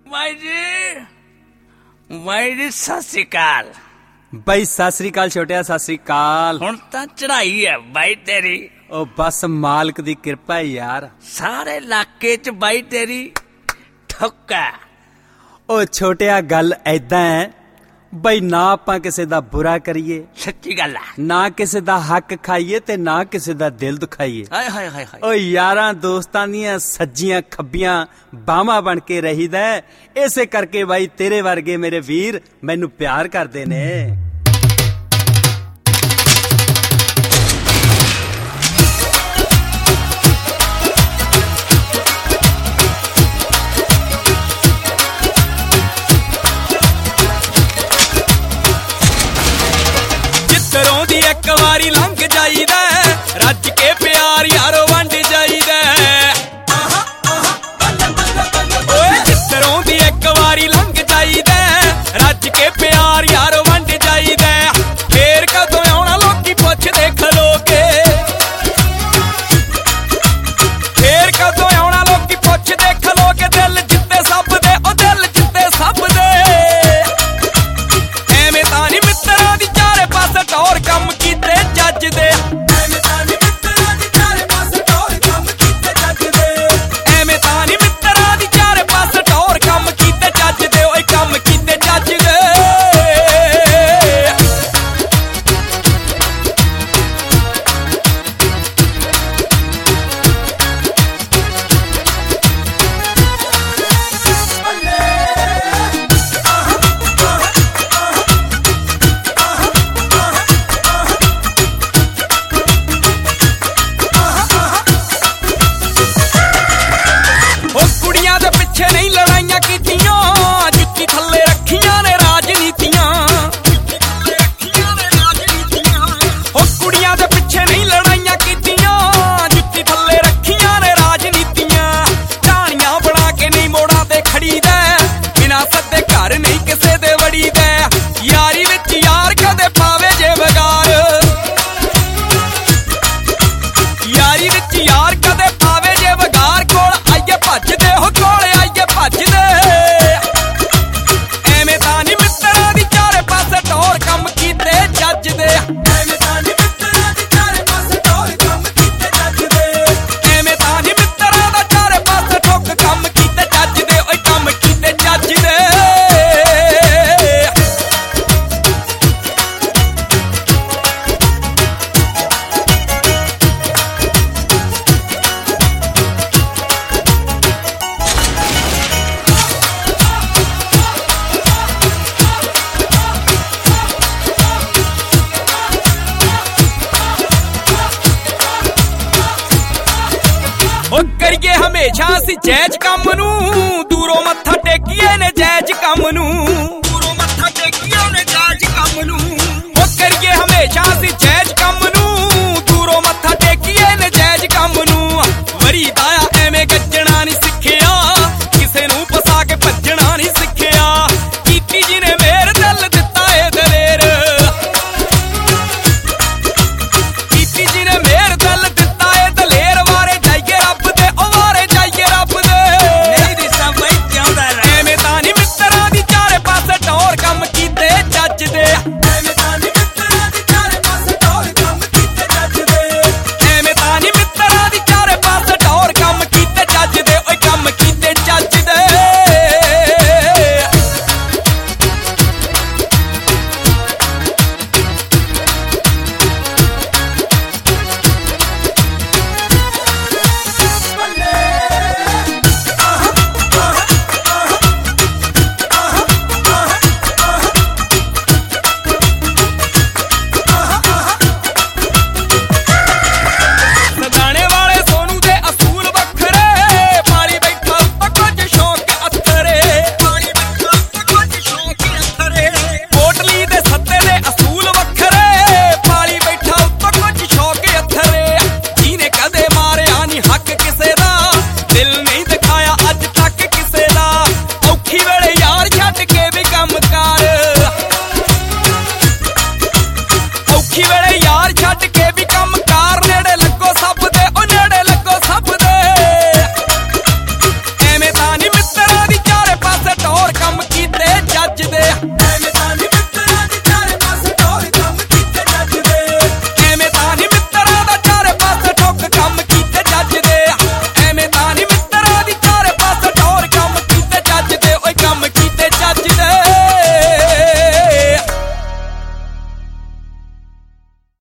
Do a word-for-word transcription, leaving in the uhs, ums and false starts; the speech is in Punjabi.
ਬਾਈ ਜੀ ਬਾਈ ਜੀ ਸਤਿ ਸ੍ਰੀ ਅਕਾਲ। ਬਾਈ ਸਤਿ ਸ੍ਰੀ ਅਕਾਲ ਛੋਟਿਆ, ਸਤਿ ਸ੍ਰੀ ਅਕਾਲ। ਹੁਣ ਤਾਂ ਚੜਾਈ ਹੈ ਬਾਈ ਤੇਰੀ। ਉਹ ਬਸ ਮਾਲਕ ਦੀ ਕਿਰਪਾ ਹੈ ਯਾਰ, ਸਾਰੇ ਇਲਾਕੇ ਚ ਬਾਈ ਤੇਰੀ ਠੁੱਕਾ। ਉਹ ਛੋਟਿਆ ਗੱਲ ਐਦਾਂ ਹੈ ਬਈ, ਨਾ ਆਪਾਂ ਕਿਸੇ ਦਾ ਬੁਰਾ ਕਰੀਏ, ਸੱਚੀ ਗੱਲ ਹੈ, ਨਾ ਕਿਸੇ ਦਾ ਹੱਕ ਖਾਈਏ ਤੇ ਨਾ ਕਿਸੇ ਦਾ ਦਿਲ ਦੁਖਾਈਏ। ਹਾਏ ਹਾਏ ਹਾਏ ਹਾਏ। ਉਹ ਯਾਰਾਂ ਦੋਸਤਾਂ ਦੀਆਂ ਸੱਜੀਆਂ ਖੱਬੀਆਂ ਬਾਹਾਂ ਬਣ ਕੇ ਰਹੀਦਾ। ਇਸੇ ਕਰਕੇ ਬਾਈ ਤੇਰੇ ਵਰਗੇ ਮੇਰੇ ਵੀਰ ਮੈਨੂੰ ਪਿਆਰ ਕਰਦੇ ਨੇ। ਇੱਕ ਵਾਰੀ ਲੰਘ ਜਾਈਦਾ, ਰੱਜ ਕੇ ਪਿਆਰ ਯਾਰੋ ਵੰਡ ਜਾਈਦਾ। ਓਏ ਜਿੱਧਰੋਂ ਦੀ ਇੱਕ ਵਾਰੀ ਲੰਘ ਜਾਈਦਾ, ਰੱਜ ਕੇ ਪਿਆਰ ਯਾਰੋ ਵੰਡ ਜਾਈਦਾ। ਫੇਰ ਕਦੋਂ ਆਉਣਾ ਲੋਕੀ ਪੁੱਛਦੇ ਖਲੋ ਕੇ, ਫੇਰ ਕਦੋਂ ਆਉਣਾ ਲੋਕੀ ਪੁੱਛਦੇ ਖਲੋ ਕੇ। ਦਿਲ ਜਿੱਤੇ ਸਭ ਦੇ, ਉਹ ਦਿਲ ਜਿੱਤੇ ਸਭ ਦੇ। ਐਵੇਂ ਤਾਂ ਨੀ ਮਿੱਤਰਾਂ ਦੀ ਚਾਰੇ ਪਾਸੇ ਟੌਰ ਕੰਮ ਕੀਤੇ ਜੱਜ ਦੇ। ਐਵੇਂ ਤਾਂ ਨੀ ਮਿੱਤਰਾਂ ਦੀ ਚਾਰੇ ਪਾਸੇ ਟੌਰ ਕੰਮ ਕੀਤੇ ਜੱਜ ਦੇ। ਐਵੇਂ ਤਾਂ ਨੀ ਮਿੱਤਰਾਂ ਦੀ ਚਾਰੇ ਪਾਸੇ ਟੌਰ ਕੰਮ ਕੀਤੇ ਜੱਜ ਦੇ। ਓਏ ਕੰਮ ਕੀਤੇ ਜੱਜ ਦੇ। ਕੁੜੀਆਂ ਦੇ ਪਿੱਛੇ ਨਹੀਂ ਲੜਾਈਆਂ ਕੀਤੀਆਂ, ਜੁੱਤੀ ਥੱਲੇ ਰੱਖੀਆਂ ਨੇ ਰਾਜਨੀਤੀਆਂ। ਉਹ ਕੁੜੀਆਂ ਦੇ ਪਿੱਛੇ ਨਹੀਂ ਲੜਾਈਆਂ ਕੀਤੀਆਂ, ਜੁੱਤੀ ਥੱਲੇ ਰੱਖੀਆਂ ਨੇ ਰਾਜਨੀਤੀਆਂ। ਢਾਣੀਆਂ ਬਣਾ ਕੇ ਨਹੀਂ ਮੋੜਾਂ ਤੇ ਖੜੀਦਾ, ਬਿਨਾਂ ਸੱਦੇ ਘਰ ਨਹੀਂ ਕਿਸੇ ਦੇ ਵੜੀਦਾ। ਯਾਰੀ ਵਿੱਚ ਯਾਰ ਕਦੇ ਪਾਵੇ ਜੇ ਵਿਗਾਰ, ਯਾਰੀ ਵਿੱਚ ਯਾਰ ਕਦੇ ਪਾਵੇ ਜੇ ਵਿਗਾਰ। ਕੋਲ ਆਈਏ ਭੱਜਦੇ, ਉਹ ਕੋਲ ਆਈਏ ਭੱਜਦੇ। ਐਵੇਂ ਤਾਂ ਨੀ ਮਿੱਤਰਾਂ ਦੀ ਚਾਰੇ ਪਾਸੇ ਟੌਰ ਕੰਮ ਕੀਤੇ ਜੱਜ ਦੇ। ਐਵੇਂ ਤਾਂ ਨੀ ਮਿੱਤਰਾਂ ਦੀ ਚਾਰੇ ਪਾਸੇ ਟੌਰ ਕੰਮ ਕੀਤੇ ਜੱਜ ਦੇ। ਐਵੇਂ ਤਾਂ ਨੀ ਮਿੱਤਰਾਂ ਦਾ ਚਾਰੇ ਪਾਸੇ ਠੋਕ ਕੰਮ ਕੀਤੇ ਜੱਜ ਦੇ। ਓਏ ਕੰਮ ਕੀਤੇ ਜੱਜ ਦੇ। ਉਹ ਕਰੀਏ ਹਮੇਸ਼ਾ ਅਸੀਂ ਜੈਜ ਕੰਮ ਨੂੰ,